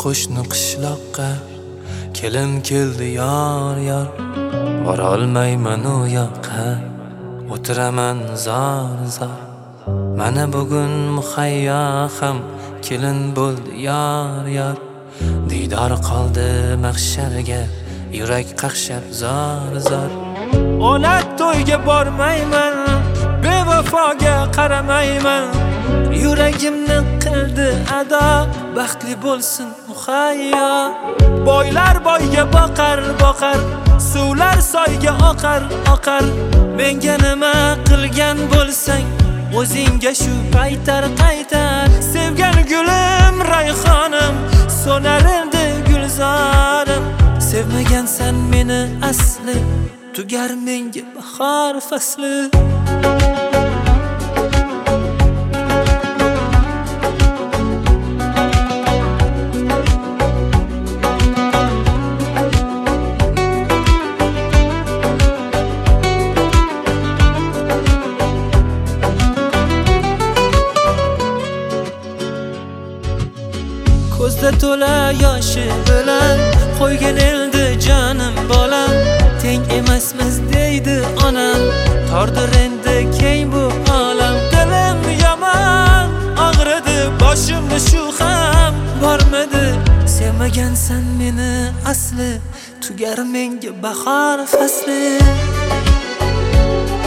qo'shni qishloqqa kelin keldi yor yor. Borolmayman u yoqqa, o'tiraman zor zor. Mana bugun muhayyo ham kelin bo'ldi yor yor. Diydor qoldi mahsharga, yurak qaqshab zor zor. Ona to'yga bormayman, bevafoga qaramayman. Yuragimni qildi ado, baxtli bo'lsin muhayyo. Boylar boyga boqar boqar, suvlar soyga oqar oqar. Menga nima qilgan bo'lsang, o'zingga shu qaytar qaytar. Sevgan gulim rayhonim, so'nar endi gulzorim. Sevmagansan meni asli, tugar menga bahor fasli. Ko'zda to'la yoshi bilan qo'ygan eldi jonim bolam. Teng emasmiz deydi onam, tordir endi keng bu olam. Dilim yomon og'ridi, boshimda shu ham bormadi. Sevmagansan meni asli, tugar menga bahor fasli.